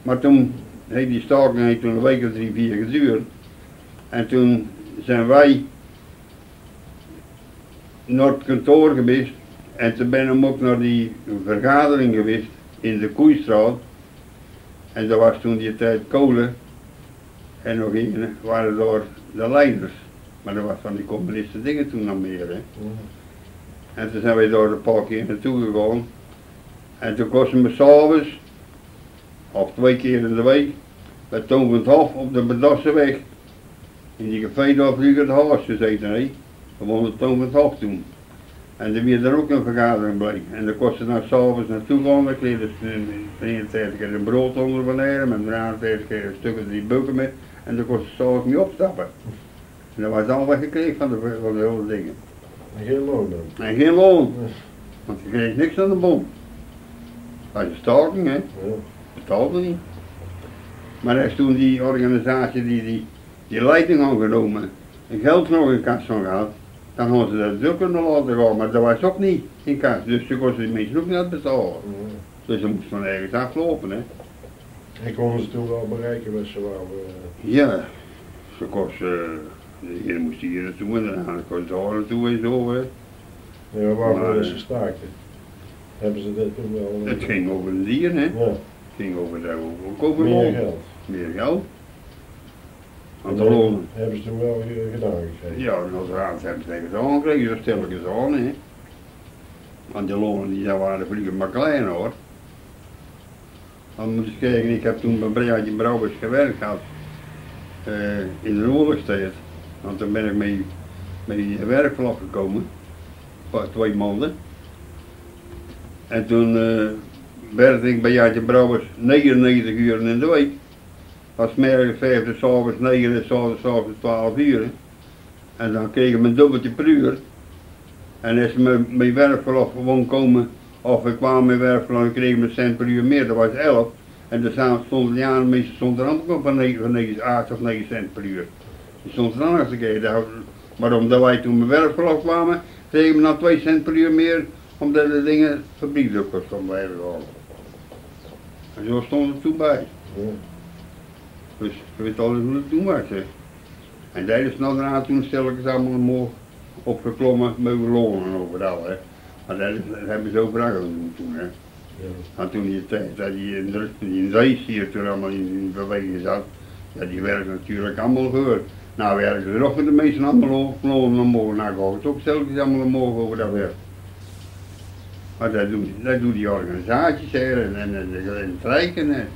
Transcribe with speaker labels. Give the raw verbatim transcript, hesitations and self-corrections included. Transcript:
Speaker 1: Maar toen heeft die staking heeft toen een week of drie, vier geduurd. En toen zijn wij naar het kantoor geweest. En toen ben ik ook naar die vergadering geweest in de Koeistraat. En dat was toen die tijd Kolen. En nog een waren daar de leiders. Maar dat was van die communisten dingen toen nog meer. Hè. Mm. En toen zijn wij daar een paar keer naartoe gegaan. En toen kosten we s'avonds, of twee keer in de week, bij Toon van het Hof op de Bedassenweg. In die café daar vroeger de Haas gezeten, hè. We woonden Toon van het Hof toen. En toen werd er ook een vergadering bij. En dan kostte dan s'avonds naartoe gaan, dan kreeg je drieëntachtig keer een brood onder beneden, met drieëntachtig keer een stuk of drie bukken mee. En dan kostte s'avonds niet opstappen. En dat was al wat gekregen van de, van de hele dingen.
Speaker 2: En geen loon dan?
Speaker 1: En geen loon. Want je kreeg niks aan de bom. Dat is een staking, hè.
Speaker 2: Ja.
Speaker 1: Betaalde niet. Maar er is toen die organisatie die die, die leiding aangenomen en geld nog in kas van gehad, dan hadden ze dat zo kunnen laten gaan, maar dat was ook niet in kas, dus ze kosten die mensen ook niet betalen. Ja. Dus ze moesten van ergens aflopen, hè.
Speaker 2: En konden ze toen wel bereiken wat ze wouden? Uh...
Speaker 1: Ja, ze kosten, uh, je moest hier naartoe en dan kosten ze daar naartoe en zo, hè.
Speaker 2: Ja, waarom is ze staakten? Hebben ze dat toen wel? Uh...
Speaker 1: Het ging over een dier, hè.
Speaker 2: Ja.
Speaker 1: Het ging over dat ook over
Speaker 2: meer
Speaker 1: loon.
Speaker 2: geld.
Speaker 1: Meer geld. Want de
Speaker 2: hebben,
Speaker 1: loon.
Speaker 2: Hebben ze toen wel gedaan gekregen?
Speaker 1: Ja, en als raad hebben ze gedaan gekregen, zo stel ik eens aan, hè. Want die lonen die waren vroeger maar klein, hoor. Dan moet je kijken, ik heb toen bij Breaatje Brouwers gewerkt gehad. Uh, in de oorlogstijd. Want toen ben ik mee, mee werkverlof gekomen. Voor twee maanden. En toen uh, werkte ik bij Jaatje Brouwers negenennegentig uur in de week. Als merk vijfde, s'avonds negen en s'avonds twaalf uur. En dan kreeg ik mijn dubbeltje per uur. En als ze met werkverlof gewoon komen, of ik kwam met werkverlof, dan kreeg ik een cent per uur meer, dat was elf. En dan stonden die aan, meestal stond er ook van negen, acht of negen cent per uur. Die stond er dan nog eens een keer. Maar omdat wij toen met werkverlof kwamen, kregen we dan twee cent per uur meer, omdat de dingen fabriekdruk kosten bij halen. En zo stond het toen bij. Ja. Dus je weet alles hoe het toen was. Hè. En tijdens nou daarna toen stel ik het allemaal omhoog opgeklommen met lonen overal. Hè. Maar dat, dat hebben ze overal gedaan toen. Hè. Ja. En toen die tijd dat die in de, die in de hier toen allemaal in, in beweging zat, ja, die werken natuurlijk allemaal gehoord. Nou werken ze nog met de meesten allemaal lonen omhoog. Nou gaat het ook stelkens allemaal omhoog over dat werk. Maar dat doen, dat doen die organisaties hè, en, en, en, en het Rijk en